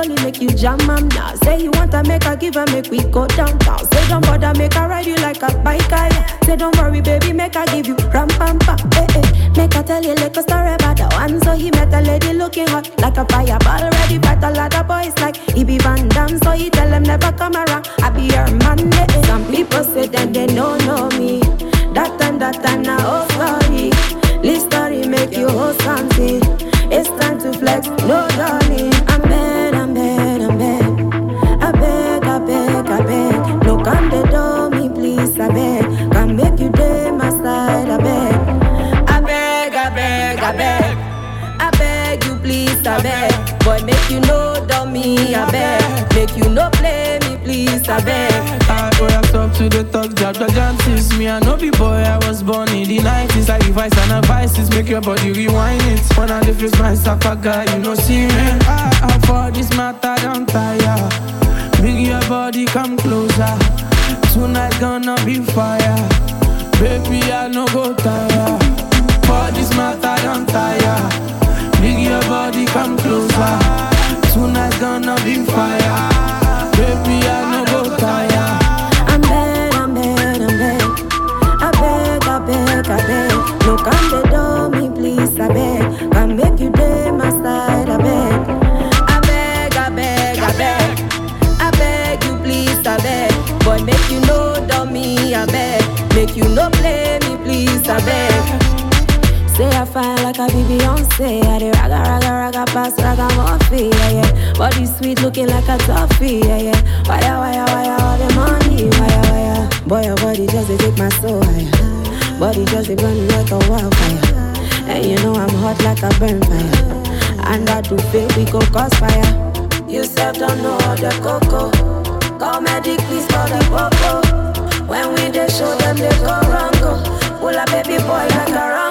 slowly make you jam am now. Say you want to make her give her, make we go downtown. Say don't bother, make her ride you like a bike. Say don't worry, baby, make her give you ram pam pam. Make her tell you like a story about the one. So he met a lady looking hot like a fireball. Ready fight a lot of boys like he be Van Damme. So he tell them never come around, I be your man. Some people say that they don't know me. That and a whole story. This story make you whole something. It's time to flex, no darling. I'm bad. I beg. No come the door, me please, I beg. Can make you day my side, I beg. I beg you please, I beg. Boy, make you know dummy, I beg. Make you no play me, please, I beg. I talk to the talk, jab chances. Me I no be boy, I was born in the 90s. Like advice and advices, make your body rewind it. When I live with my suffer guy, you know see me. I for this matter don't tire. Bring your body come closer. Tonight gonna be fire. Baby I no go tire. For this matter don't tire. Bring your body come closer. Tonight gonna be fire. Baby I no go tire. I beg. No come the door, me please, I beg. Can make you day my side, I beg. I beg you please, I beg. Boy, make you know dummy, I beg. Make you no play me, please, I beg. Say I fine like a Beyonce. I dey raga pass ragamuffin, yeah. Body sweet looking like a toffee, yeah. Wire, all the money, wire. Boy, your body just dey take my soul, higher. Body just a burn like a wildfire. And you know I'm hot like a burn fire. And I do feel we go cause fire. You self don't know the cocoa. Call medic please for the popo. When we dey show them they go wrong go. Pull a baby boy like a rock.